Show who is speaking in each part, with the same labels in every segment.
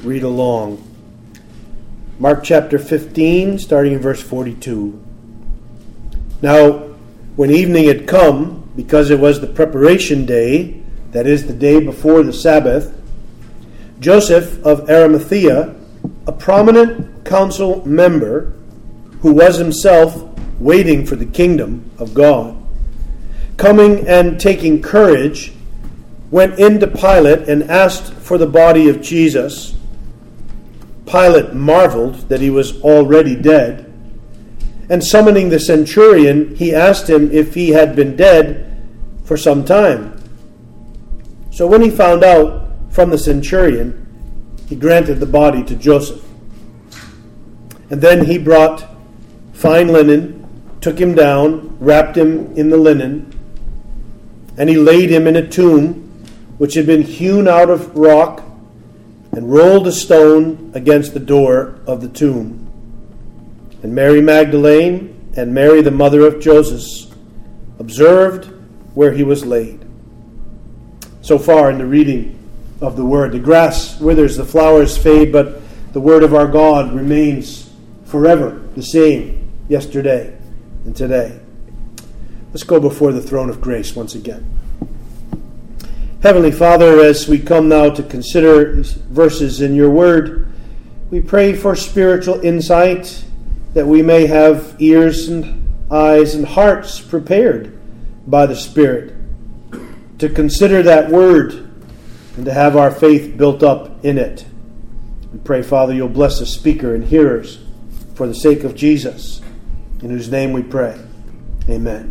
Speaker 1: read along. Mark chapter 15, starting in verse 42. Now, when evening had come, because it was the preparation day, that is, the day before the Sabbath, Joseph of Arimathea, a prominent council member who was himself waiting for the kingdom of God, coming and taking courage, went into Pilate and asked for the body of Jesus. Pilate marveled that he was already dead, and summoning the centurion, he asked him if he had been dead for some time. So when he found out from the centurion, he granted the body to Joseph. And then he brought fine linen, took him down, wrapped him in the linen, and he laid him in a tomb which had been hewn out of rock, and rolled a stone against the door of the tomb. And Mary Magdalene and Mary the mother of Joseph observed where he was laid. So far in the reading of the word. The grass withers, the flowers fade, but the word of our God remains forever the same, yesterday and today. Let's go before the throne of grace once again. Heavenly Father, as we come now to consider verses in your word, we pray for spiritual insight, that we may have ears and eyes and hearts prepared by the Spirit to consider that word and to have our faith built up in it. We pray, Father, you'll bless the speaker and hearers for the sake of Jesus, in whose name we pray. Amen.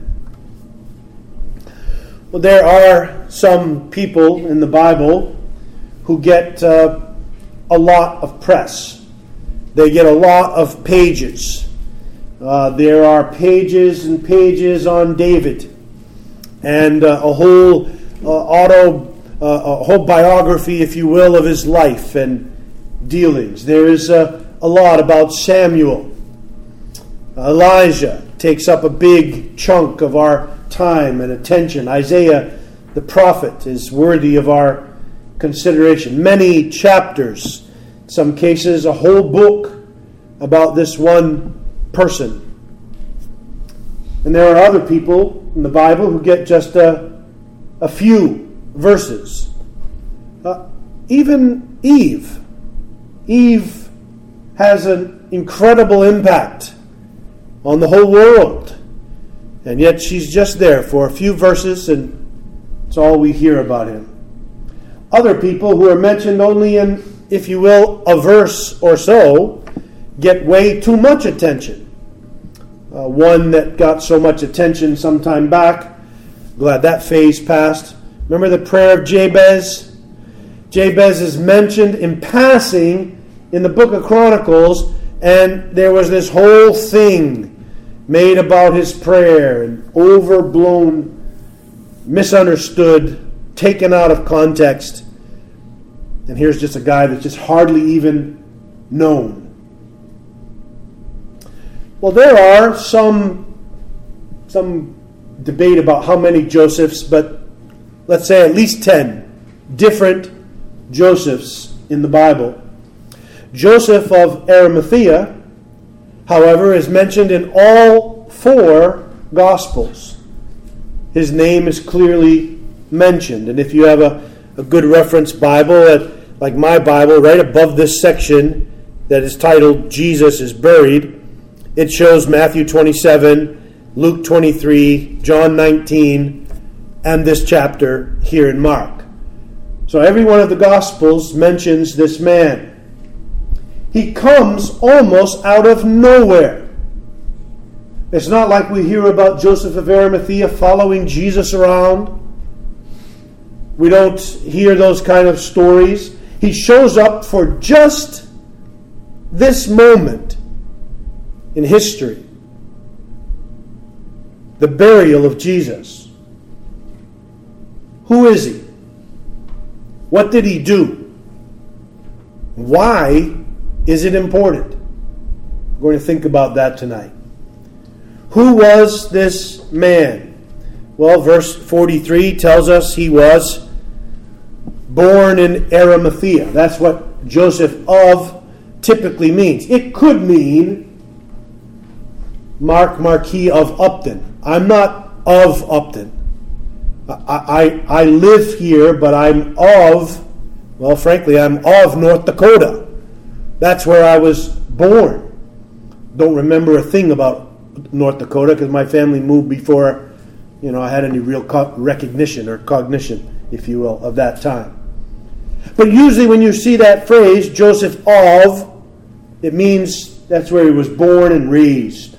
Speaker 1: Well, there are some people in the Bible who get a lot of press. They get a lot of pages. There are pages and pages on David, and a whole biography, if you will, of his life and dealings. There is a lot about Samuel. Elijah takes up a big chunk of our time and attention. Isaiah the prophet is worthy of our consideration. Many chapters, in some cases a whole book about this one person. And there are other people in the Bible who get just a few verses. Even Eve. Eve has an incredible impact on the whole world. And yet she's just there for a few verses, and it's all we hear about him. Other people who are mentioned only in, if you will, a verse or so, get way too much attention. One that got so much attention some time back, glad that phase passed. Remember the prayer of Jabez? Jabez is mentioned in passing in the book of Chronicles, and there was this whole thing made about his prayer, and overblown, misunderstood, taken out of context. And here's just a guy that's just hardly even known. Well, there are some debate about how many Josephs, but let's say at least 10 different Josephs in the Bible. Joseph of Arimathea, however, is mentioned in all 4 Gospels. His name is clearly mentioned. And if you have a good reference Bible, like my Bible, right above this section that is titled Jesus is Buried, it shows Matthew 27, Luke 23, John 19, and this chapter here in Mark. So every one of the Gospels mentions this man. He comes almost out of nowhere. It's not like we hear about Joseph of Arimathea following Jesus around. We don't hear those kind of stories. He shows up for just this moment in history. The burial of Jesus. Who is he? What did he do? Why is it important? We're going to think about that tonight. Who was this man? Well, verse 43 tells us he was born in Arimathea. That's what Joseph of typically means. It could mean Marquis of Upton. I'm not of Upton. I live here, but I'm of North Dakota. That's where I was born. Don't remember a thing about North Dakota because my family moved before, I had any real recognition or cognition, if you will, of that time. But usually when you see that phrase, Joseph of, it means that's where he was born and raised.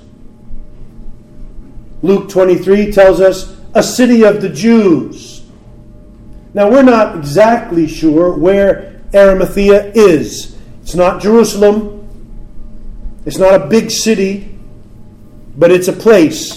Speaker 1: Luke 23 tells us a city of the Jews. Now we're not exactly sure where Arimathea is. It's not Jerusalem. It's not a big city, but it's a place.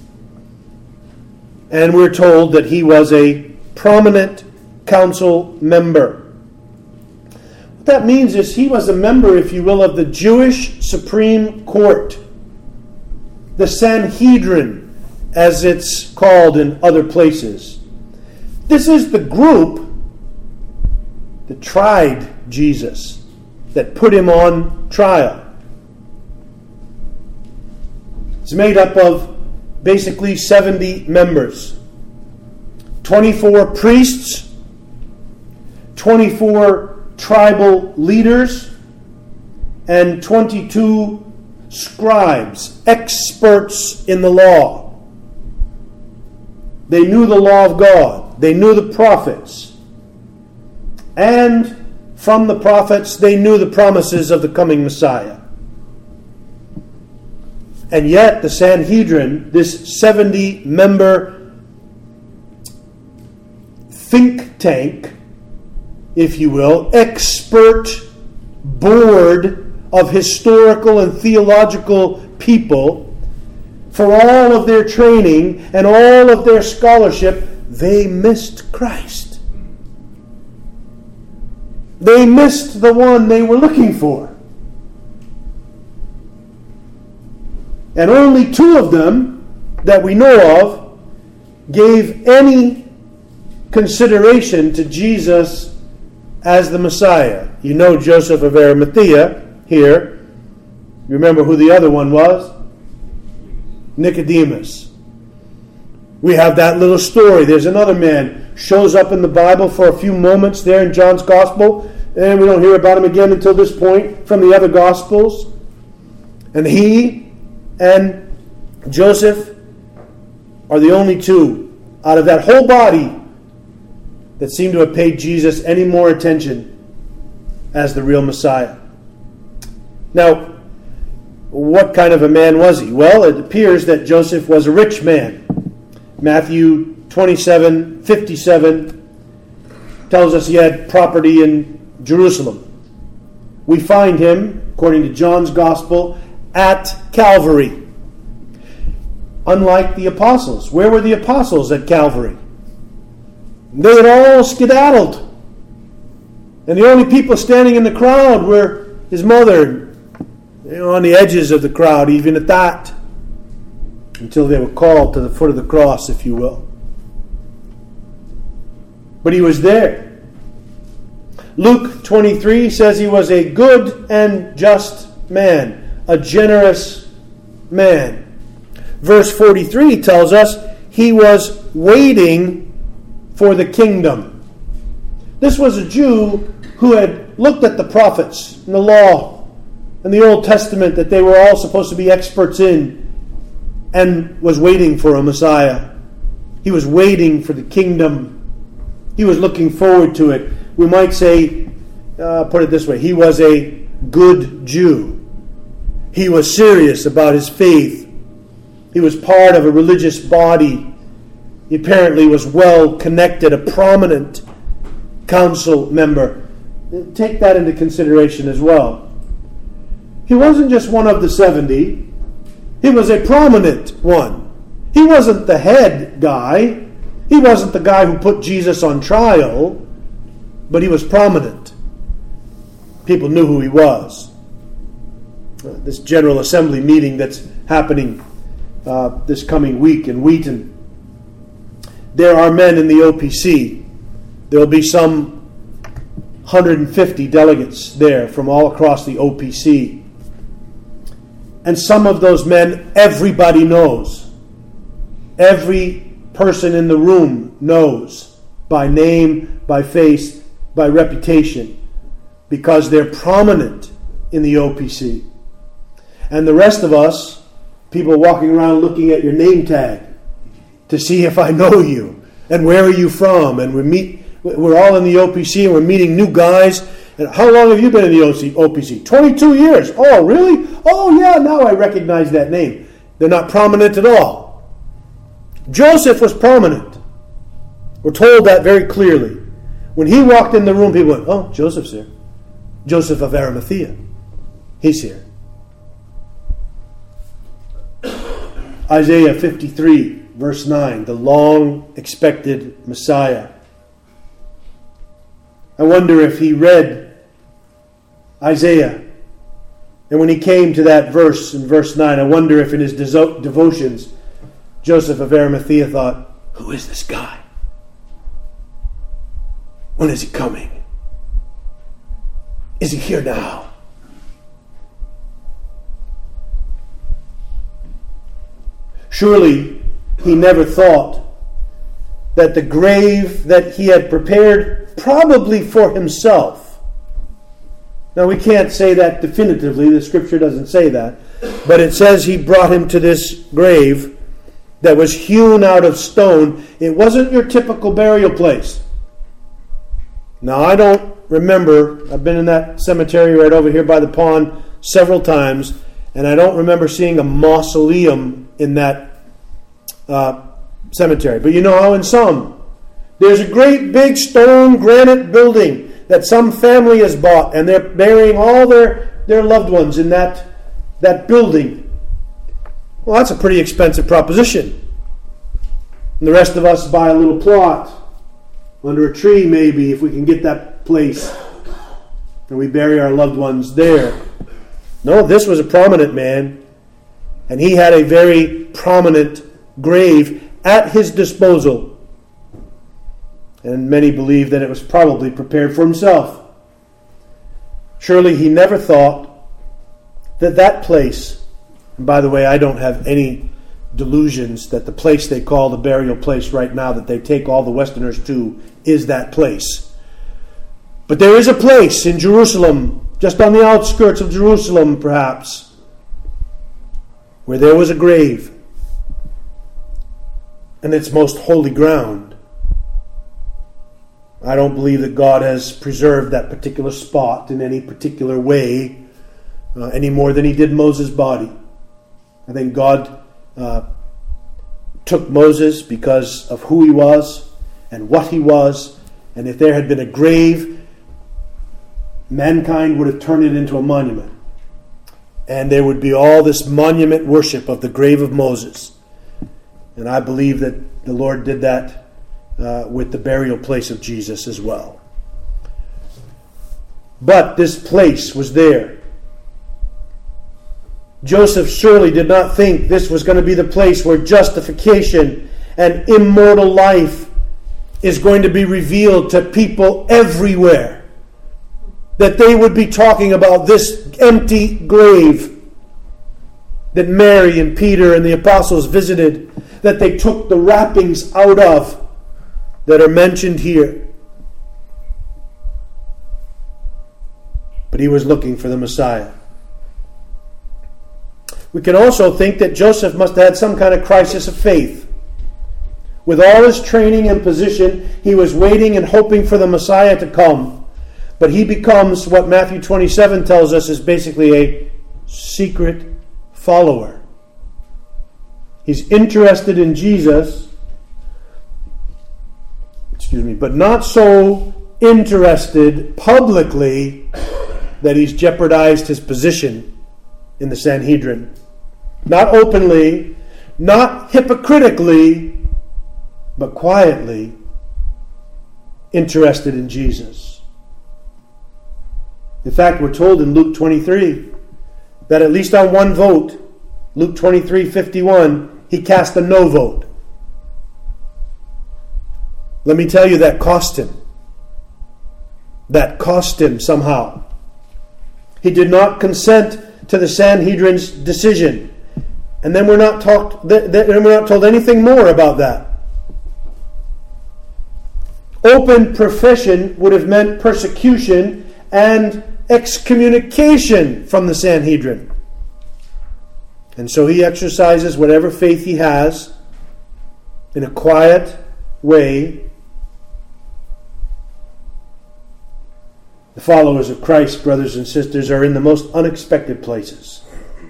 Speaker 1: And we're told that he was a prominent council member. What that means is he was a member, if you will, of the Jewish Supreme Court, the Sanhedrin, as it's called in other places. This is the group that tried Jesus, that put him on trial. It's made up of basically 70 members. 24 priests, 24 tribal leaders, and 22 scribes, experts in the law. They knew the law of God. They knew the prophets. And from the prophets, they knew the promises of the coming Messiah. And yet, the Sanhedrin, this 70-member think tank, if you will, expert board of historical and theological people, for all of their training and all of their scholarship, they missed Christ. They missed the one they were looking for. And only 2 of them that we know of gave any consideration to Jesus as the Messiah. You know Joseph of Arimathea here. You remember who the other one was? Nicodemus. We have that little story. There's another man shows up in the Bible for a few moments there in John's Gospel, and we don't hear about him again until this point from the other Gospels. And he and Joseph are the only 2 out of that whole body that seem to have paid Jesus any more attention as the real Messiah. Now, what kind of a man was he? Well, it appears that Joseph was a rich man. Matthew 27:57 tells us he had property in Jerusalem. We find him, according to John's Gospel, at Calvary. Unlike the apostles. Where were the apostles at Calvary? They had all skedaddled. And the only people standing in the crowd were his mother, on the edges of the crowd, even at that, until they were called to the foot of the cross, if you will. But he was there. Luke 23 says he was a good and just man, a generous man. Verse 43 tells us he was waiting for the kingdom. This was a Jew who had looked at the prophets and the law and the Old Testament that they were all supposed to be experts in, and was waiting for a Messiah. He was waiting for the kingdom. He was looking forward to it. We might say, put it this way, he was a good Jew. He was serious about his faith. He was part of a religious body. He apparently was well connected, a prominent council member. Take that into consideration as well. He wasn't just one of the 70. He was a prominent one. He wasn't the head guy. He wasn't the guy who put Jesus on trial, but he was prominent. People knew who he was. This General Assembly meeting that's happening this coming week in Wheaton, there are men in the OPC. There will be some 150 delegates there from all across the OPC. And some of those men everybody knows. Every person in the room knows by name, by face, by reputation, because they're prominent in the OPC. And the rest of us, people walking around looking at your name tag to see if I know you and where are you from. And we're all in the OPC and we're meeting new guys. And how long have you been in the OPC? 22 years. Oh, really? Oh, yeah, now I recognize that name. They're not prominent at all. Joseph was prominent. We're told that very clearly. When he walked in the room, people went, oh, Joseph's here. Joseph of Arimathea. He's here. Isaiah 53, verse 9, the long-expected Messiah. I wonder if he read Isaiah, and when he came to that verse in verse 9, I wonder if in his devotions, Joseph of Arimathea thought, who is this guy? When is he coming? Is he here now? Surely he never thought that the grave that he had prepared probably for himself. Now we can't say that definitively, the scripture doesn't say that, but it says he brought him to this grave that was hewn out of stone. It wasn't your typical burial place. Now I don't remember, I've been in that cemetery right over here by the pond several times, and I don't remember seeing a mausoleum in that cemetery. But you know how in some, there's a great big stone granite building that some family has bought, and they're burying all their loved ones in that building. Well, that's a pretty expensive proposition. And the rest of us buy a little plot under a tree, maybe, if we can get that place, and we bury our loved ones there. No, this was a prominent man, and he had a very prominent grave at his disposal. And many believe that it was probably prepared for himself. Surely he never thought that that place, and by the way, I don't have any delusions that the place they call the burial place right now that they take all the Westerners to is that place. But there is a place in Jerusalem, just on the outskirts of Jerusalem perhaps, where there was a grave, and it's most holy ground. I don't believe that God has preserved that particular spot in any particular way any more than he did Moses' body. I think God took Moses because of who he was and what he was, and if there had been a grave, mankind would have turned it into a monument. And there would be all this monument worship of the grave of Moses. And I believe that the Lord did that with the burial place of Jesus as well. But this place was there. Joseph surely did not think this was going to be the place where justification and immortal life is going to be revealed to people everywhere. That they would be talking about this empty grave that Mary and Peter and the apostles visited, that they took the wrappings out of, that are mentioned here. But he was looking for the Messiah. We can also think that Joseph must have had some kind of crisis of faith. With all his training and position, he was waiting and hoping for the Messiah to come. But he becomes what Matthew 27 tells us is basically a secret follower. He's interested in Jesus, but not so interested publicly that he's jeopardized his position in the Sanhedrin. Not openly, not hypocritically, but quietly interested in Jesus. In fact, we're told in Luke 23 that at least on one vote, Luke 23:51, he cast a no vote. Let me tell you, that cost him. that cost him somehow. He did not consent to the Sanhedrin's decision. And then we're not told anything more about that. Open profession would have meant persecution and excommunication from the Sanhedrin. And so he exercises whatever faith he has in a quiet way. The followers of Christ, brothers and sisters, are in the most unexpected places.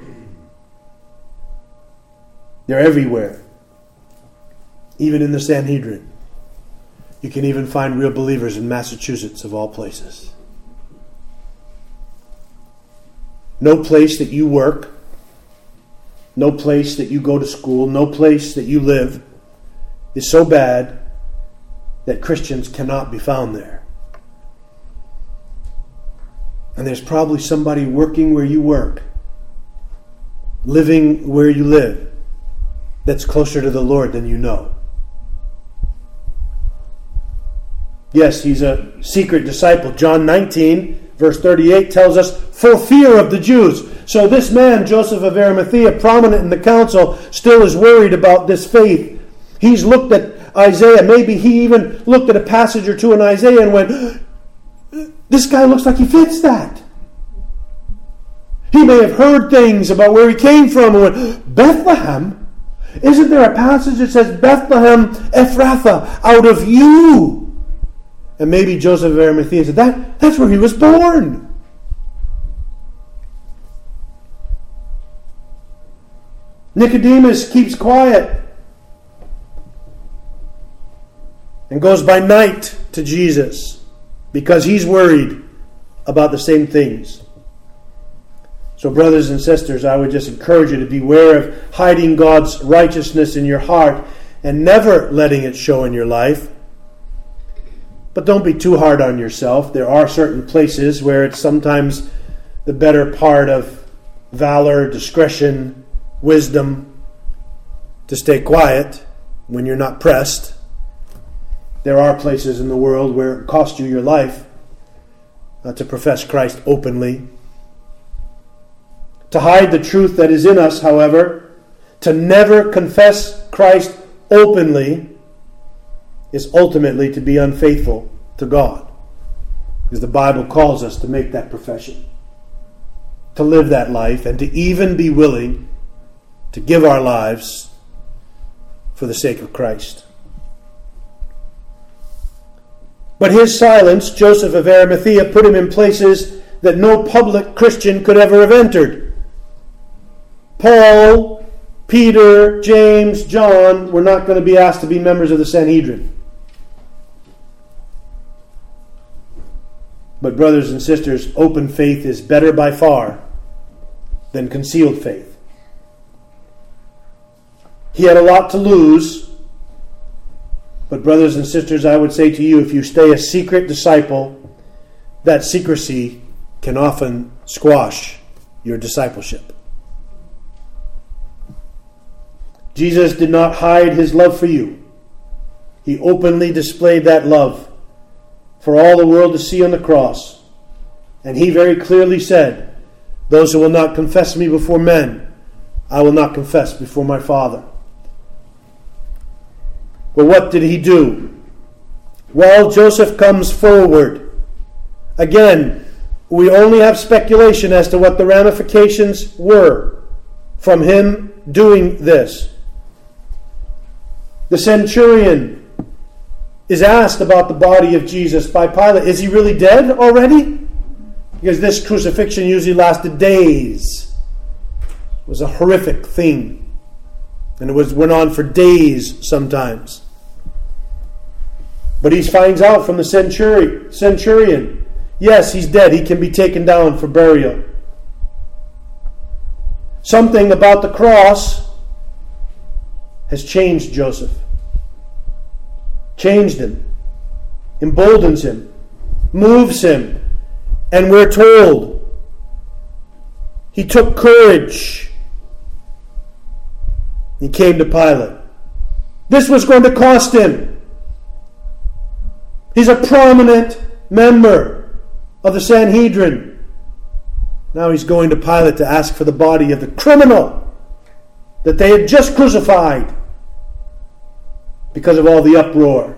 Speaker 1: They're everywhere. Even in the Sanhedrin. You can even find real believers in Massachusetts, of all places. No place that you work, no place that you go to school, no place that you live is so bad that Christians cannot be found there. And there's probably somebody working where you work, living where you live, that's closer to the Lord than you know. Yes, he's a secret disciple. John 19, verse 38 tells us, for fear of the Jews. So this man, Joseph of Arimathea, prominent in the council, still is worried about this faith. He's looked at Isaiah. Maybe he even looked at a passage or two in Isaiah and went, this guy looks like he fits that. He may have heard things about where he came from and went, Bethlehem? Isn't there a passage that says, Bethlehem Ephrathah, out of you? And maybe Joseph of Arimathea said, that's where he was born. Nicodemus keeps quiet and goes by night to Jesus because he's worried about the same things. So brothers and sisters, I would just encourage you to beware of hiding God's righteousness in your heart and never letting it show in your life. But don't be too hard on yourself. There are certain places where it's sometimes the better part of valor, discretion, wisdom to stay quiet when you're not pressed. There are places in the world where it costs you your life to profess Christ openly. To hide the truth that is in us, however, to never confess Christ openly, is ultimately to be unfaithful to God. Because the Bible calls us to make that profession, to live that life, and to even be willing to give our lives for the sake of Christ. But his silence, Joseph of Arimathea, put him in places that no public Christian could ever have entered. Paul, Peter, James, John were not going to be asked to be members of the Sanhedrin. But brothers and sisters, open faith is better by far than concealed faith. He had a lot to lose, but brothers and sisters, I would say to you, if you stay a secret disciple, that secrecy can often squash your discipleship. Jesus did not hide his love for you. He openly displayed that love for all the world to see on the cross. And he very clearly said, those who will not confess me before men, I will not confess before my Father. But what did he do? Well, Joseph comes forward. Again, we only have speculation as to what the ramifications were from him doing this. The centurion is asked about the body of Jesus by Pilate. Is he really dead already? Because this crucifixion usually lasted days. It was a horrific thing. And it went on for days sometimes. But he finds out from the centurion, yes, he's dead. He can be taken down for burial. Something about the cross has changed Joseph. Changed him. Emboldens him. Moves him. And we're told he took courage. He came to Pilate. This was going to cost him. He's a prominent member of the Sanhedrin. Now he's going to Pilate to ask for the body of the criminal that they had just crucified because of all the uproar.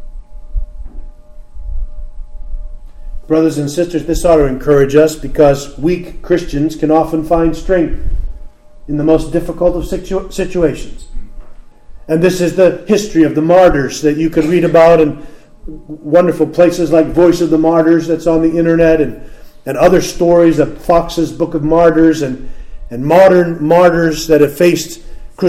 Speaker 1: Brothers and sisters, this ought to encourage us, because weak Christians can often find strength in the most difficult of situations. And this is the history of the martyrs that you can read about in wonderful places like Voice of the Martyrs that's on the internet, and other stories of Fox's Book of Martyrs, and modern martyrs that have faced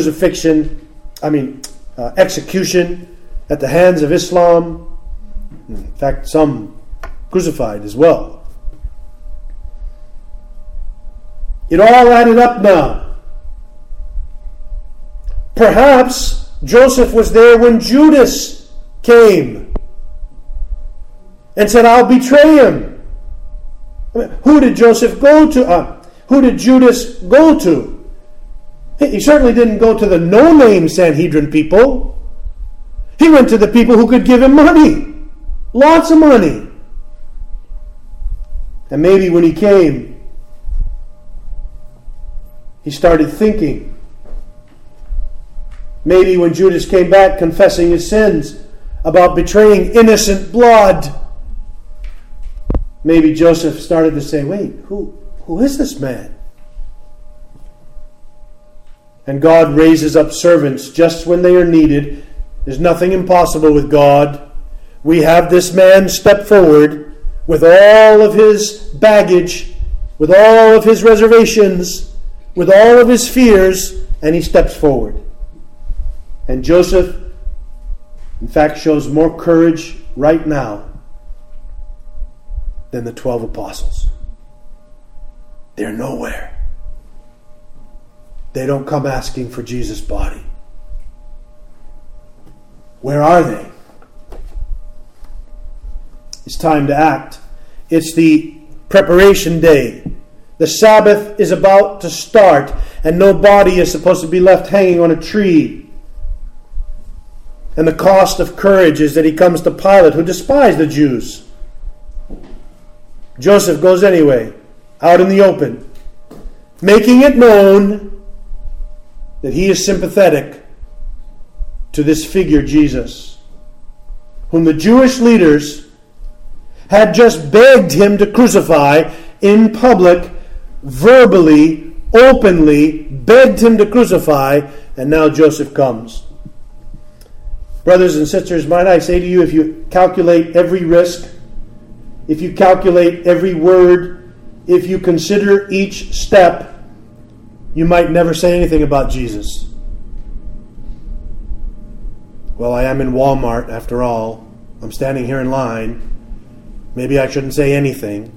Speaker 1: execution at the hands of Islam. In fact, some crucified as well. It all added up now. Perhaps Joseph was there when Judas came and said, "I'll betray him." Who did Joseph go to? Who did Judas go to? He certainly didn't go to the no-name Sanhedrin people. He went to the people who could give him money. Lots of money. And maybe when he came, he started thinking. Maybe when Judas came back confessing his sins about betraying innocent blood, maybe Joseph started to say, "Wait, who is this man?" And God raises up servants just when they are needed. There's nothing impossible with God. We have this man step forward with all of his baggage, with all of his reservations, with all of his fears, and he steps forward. And Joseph, in fact, shows more courage right now than the 12 apostles. They're nowhere. They don't come asking for Jesus' body. Where are they? It's time to act. It's the preparation day. The Sabbath is about to start, and no body is supposed to be left hanging on a tree. And the cost of courage is that he comes to Pilate, who despised the Jews. Joseph goes anyway, out in the open, making it known that he is sympathetic to this figure, Jesus, whom the Jewish leaders had just begged him to crucify in public, verbally, openly, begged him to crucify, and now Joseph comes. Brothers and sisters, might I say to you, if you calculate every risk, if you calculate every word, if you consider each step, you might never say anything about Jesus. Well, I am in Walmart, after all. I'm standing here in line. Maybe I shouldn't say anything.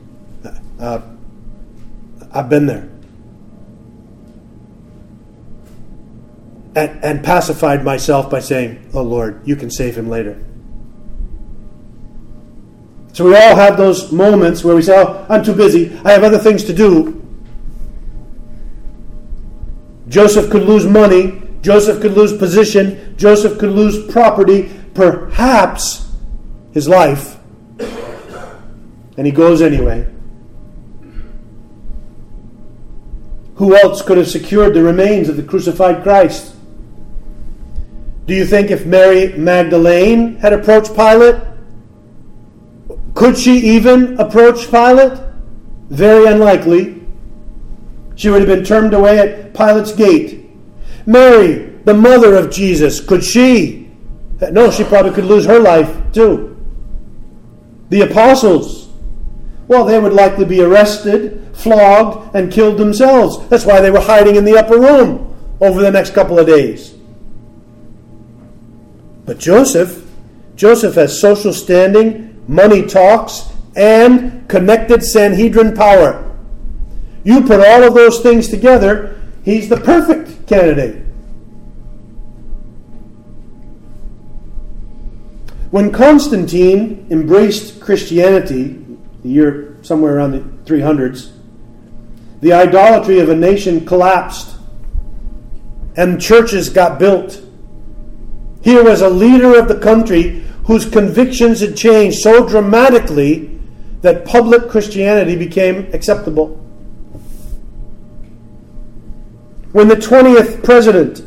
Speaker 1: I've been there. And pacified myself by saying, "Oh Lord, you can save him later." So we all have those moments where we say, "Oh, I'm too busy. I have other things to do." Joseph could lose money. Joseph could lose position. Joseph could lose property. Perhaps his life. And he goes anyway. Who else could have secured the remains of the crucified Christ? Do you think if Mary Magdalene had approached Pilate, could she even approach Pilate? Very unlikely. She would have been turned away at Pilate's gate. Mary, the mother of Jesus, could she? No, she probably could lose her life too. The apostles, well, they would likely be arrested, flogged, and killed themselves. That's why they were hiding in the upper room over the next couple of days. But Joseph has social standing, money talks, and connected Sanhedrin power. You put all of those things together, he's the perfect candidate. When Constantine embraced Christianity, the year somewhere around the 300s, the idolatry of a nation collapsed and churches got built. Here was a leader of the country whose convictions had changed so dramatically that public Christianity became acceptable. When the 20th president,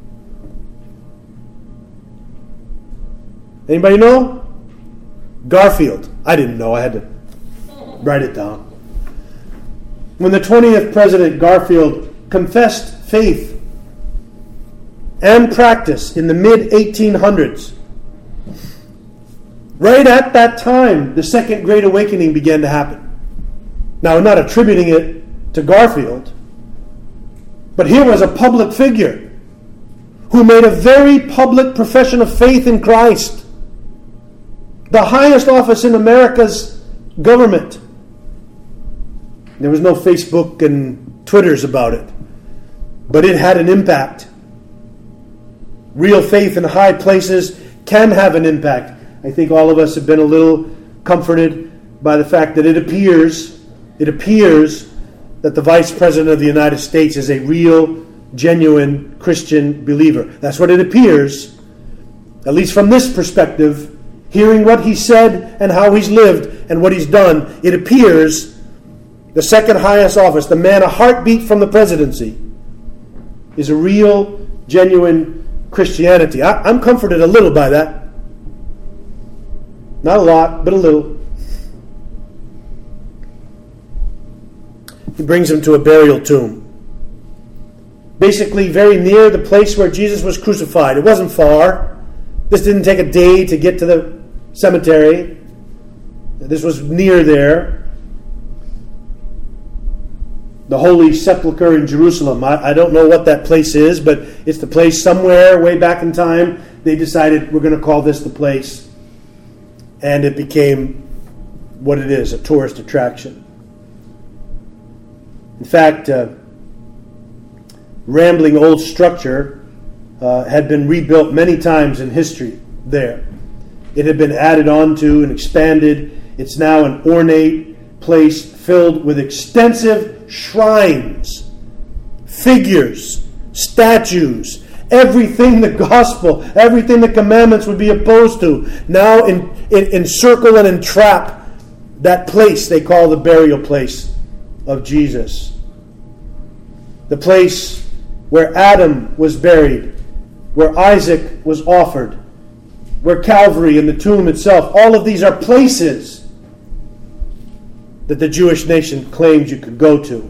Speaker 1: anybody know? Garfield. I didn't know. I had to write it down. When the 20th president, Garfield, confessed faith and practice in the mid-1800s, right at that time, the Second Great Awakening began to happen. Now, I'm not attributing it to Garfield, but here was a public figure who made a very public profession of faith in Christ. The highest office in America's government. There was no Facebook and Twitters about it, but it had an impact. Real faith in high places can have an impact. I think all of us have been a little comforted by the fact that it appears that the Vice President of the United States is a real, genuine Christian believer. That's what it appears, at least from this perspective. Hearing what he said and how he's lived and what he's done, it appears the second highest office, the man a heartbeat from the presidency, is a real, genuine Christianity. I'm comforted a little by that. Not a lot, but a little. He brings him to a burial tomb. Basically very near the place where Jesus was crucified. It wasn't far. This didn't take a day to get to the cemetery. This was near there. The Holy Sepulchre in Jerusalem. I don't know what that place is, but it's the place somewhere way back in time. They decided we're going to call this the place. And it became what it is, a tourist attraction. In fact, rambling old structure had been rebuilt many times in history there. It had been added on to and expanded. It's now an ornate place filled with extensive shrines, figures, statues, everything the gospel, everything the commandments would be opposed to, now encircle and entrap that place they call the burial place of Jesus. The place where Adam was buried, where Isaac was offered, where Calvary and the tomb itself, all of these are places that the Jewish nation claimed you could go to.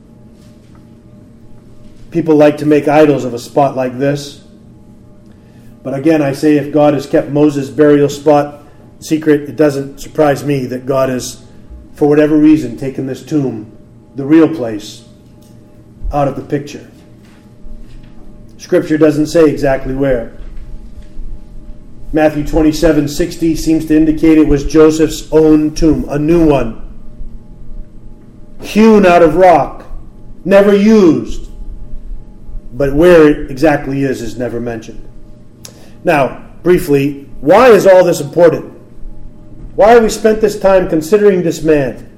Speaker 1: People like to make idols of a spot like this. But again, I say if God has kept Moses' burial spot secret, it doesn't surprise me that God has, for whatever reason, taken this tomb, the real place, out of the picture. Scripture doesn't say exactly where. Matthew 27:60 seems to indicate it was Joseph's own tomb, a new one, hewn out of rock, never used. But where it exactly is never mentioned. Now, briefly, why is all this important? Why have we spent this time considering this man?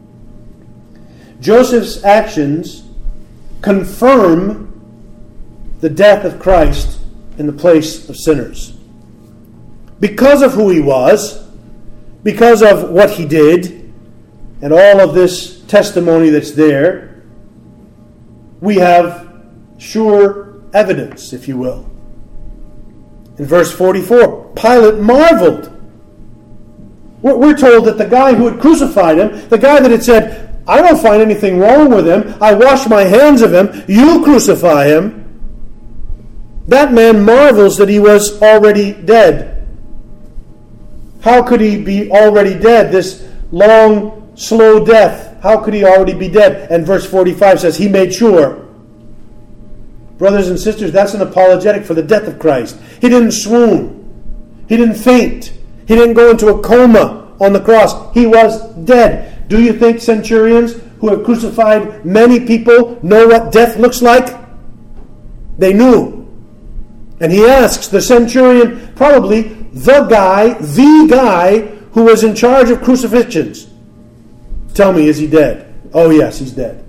Speaker 1: Joseph's actions confirm the death of Christ in the place of sinners. Because of who he was, because of what he did, and all of this testimony that's there, we have sure evidence, if you will. In verse 44, Pilate marveled. We're told that the guy who had crucified him, the guy that had said, I don't find anything wrong with him, I wash my hands of him, you crucify him, that man marvels that he was already dead. How could he be already dead? This long, slow death, how could he already be dead? And verse 45 says, he made sure. Brothers and sisters, that's an apologetic for the death of Christ. He didn't swoon. He didn't faint. He didn't go into a coma on the cross. He was dead. Do you think centurions who have crucified many people know what death looks like? They knew. And he asks the centurion, probably the guy who was in charge of crucifixions, tell me, is he dead? Oh yes, he's dead.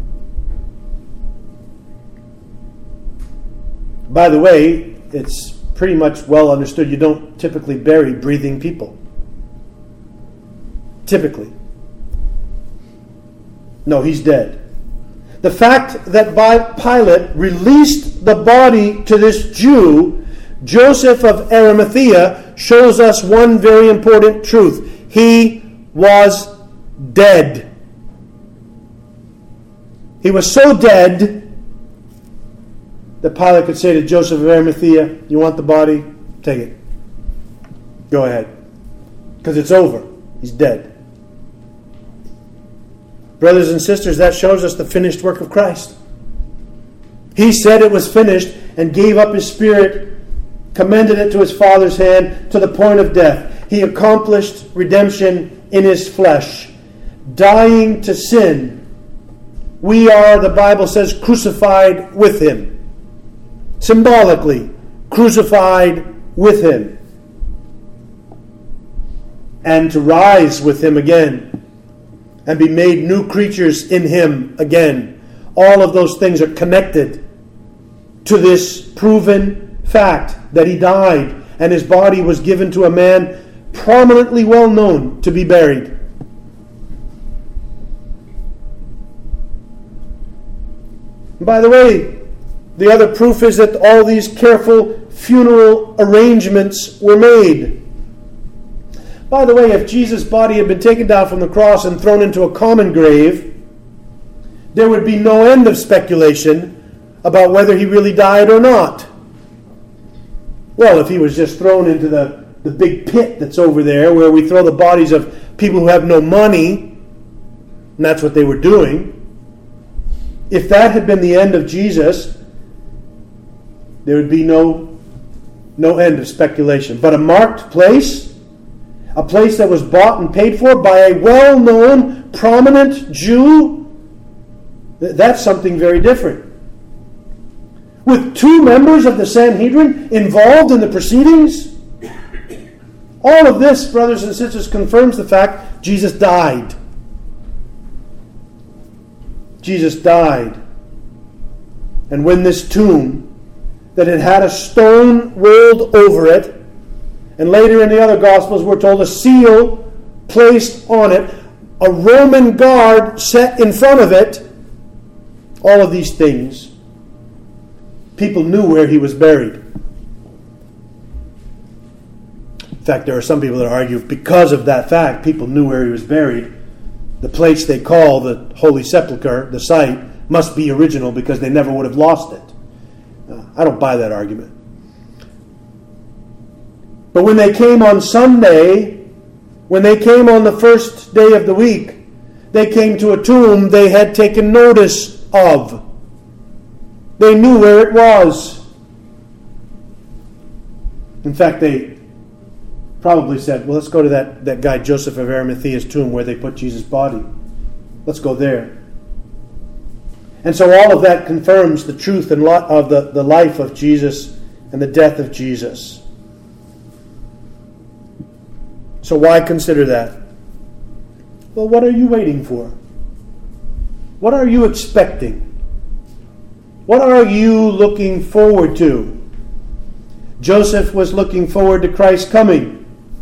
Speaker 1: By the way, it's pretty much well understood you don't typically bury breathing people. Typically. No, he's dead. The fact that Pilate released the body to this Jew, Joseph of Arimathea, shows us one very important truth. He was dead. He was so dead that Pilate could say to Joseph of Arimathea, "You want the body? Take it. Go ahead." Because it's over. He's dead. Brothers and sisters, that shows us the finished work of Christ. He said it was finished and gave up his spirit, commended it to his Father's hand to the point of death. He accomplished redemption in his flesh, dying to sin. We are, the Bible says, crucified with him. Symbolically, crucified with him. And to rise with him again and be made new creatures in him again. All of those things are connected to this proven fact that he died and his body was given to a man prominently well known to be buried. And by the way, the other proof is that all these careful funeral arrangements were made. By the way, if Jesus' body had been taken down from the cross and thrown into a common grave, there would be no end of speculation about whether he really died or not. Well, if he was just thrown into the big pit that's over there where we throw the bodies of people who have no money, and that's what they were doing, if that had been the end of Jesus, there would be no end of speculation. But a marked place, a place that was bought and paid for by a well-known, prominent Jew, that's something very different. With 2 members of the Sanhedrin involved in the proceedings, all of this, brothers and sisters, confirms the fact Jesus died. Jesus died. And when this tomb that had a stone rolled over it, and later in the other Gospels we're told a seal placed on it, a Roman guard set in front of it, all of these things, people knew where he was buried. In fact, there are some people that argue because of that fact, people knew where he was buried. The place they call the Holy Sepulchre, the site, must be original because they never would have lost it. I don't buy that argument. But when they came on Sunday, when they came on the first day of the week, they came to a tomb they had taken notice of. They knew where it was. In fact, they probably said, well, let's go to that guy Joseph of Arimathea's tomb where they put Jesus' body. Let's go there. And so all of that confirms the truth of the life of Jesus and the death of Jesus. So why consider that? Well, what are you waiting for? What are you expecting? What are you looking forward to? Joseph was looking forward to Christ's coming.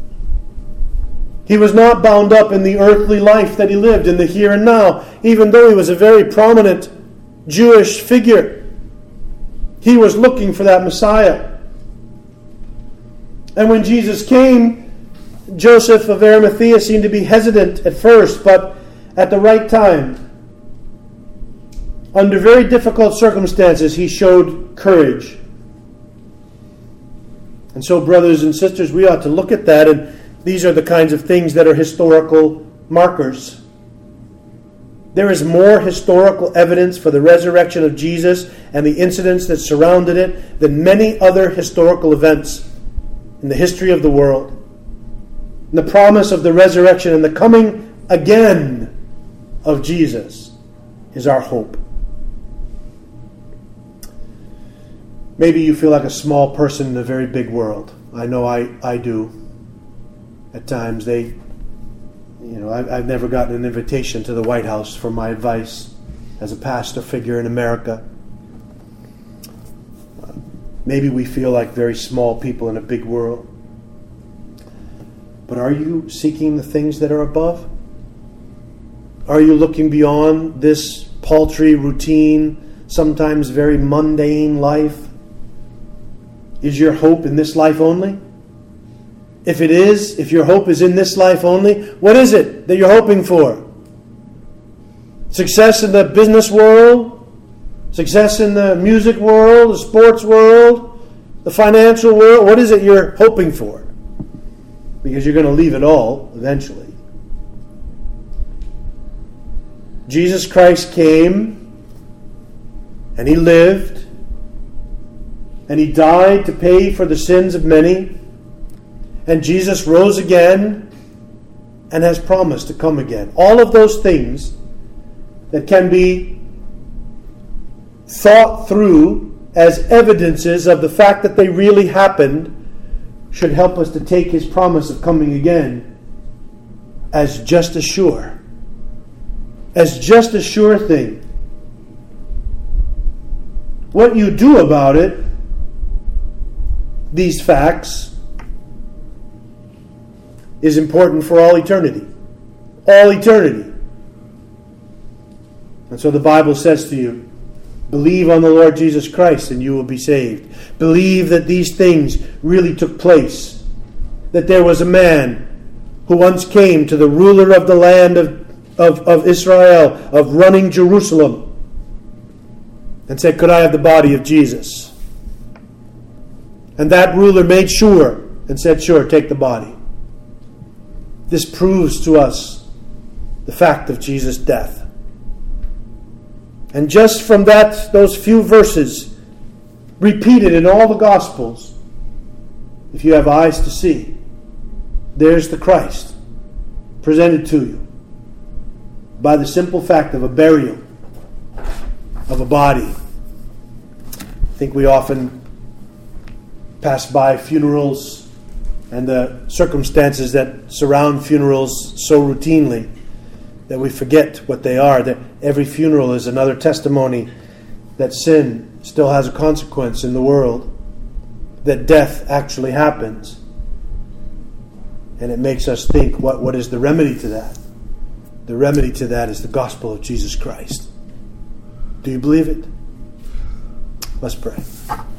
Speaker 1: He was not bound up in the earthly life that he lived in the here and now, even though he was a very prominent Jewish figure. He was looking for that Messiah. And when Jesus came, Joseph of Arimathea seemed to be hesitant at first, but at the right time, under very difficult circumstances, he showed courage. And so, brothers and sisters, we ought to look at that, and these are the kinds of things that are historical markers. There is more historical evidence for the resurrection of Jesus and the incidents that surrounded it than many other historical events in the history of the world. And the promise of the resurrection and the coming again of Jesus is our hope. Maybe you feel like a small person in a very big world. I know I do. At times, I've never gotten an invitation to the White House for my advice as a pastor figure in America. Maybe we feel like very small people in a big world. But are you seeking the things that are above? Are you looking beyond this paltry, routine, sometimes very mundane life? Is your hope in this life only? If it is, if your hope is in this life only, what is it that you're hoping for? Success in the business world? Success in the music world? The sports world? The financial world? What is it you're hoping for? Because you're going to leave it all eventually. Jesus Christ came and He lived and He died to pay for the sins of many, and Jesus rose again and has promised to come again. All of those things that can be thought through as evidences of the fact that they really happened should help us to take His promise of coming again as just as sure. As just a sure thing. What you do about it, these facts, is important for all eternity. All eternity. And so the Bible says to you, believe on the Lord Jesus Christ and you will be saved. Believe that these things really took place. That there was a man who once came to the ruler of the land of Israel, of running Jerusalem, and said, could I have the body of Jesus? And that ruler made sure and said, sure, take the body. This proves to us the fact of Jesus' death. And just from those few verses, repeated in all the Gospels, if you have eyes to see, there's the Christ presented to you by the simple fact of a burial of a body. I think we often pass by funerals and the circumstances that surround funerals so routinely that we forget what they are. That every funeral is another testimony that sin still has a consequence in the world, that death actually happens. And it makes us think, what is the remedy to that? The remedy to that is the gospel of Jesus Christ. Do you believe it? Let's pray.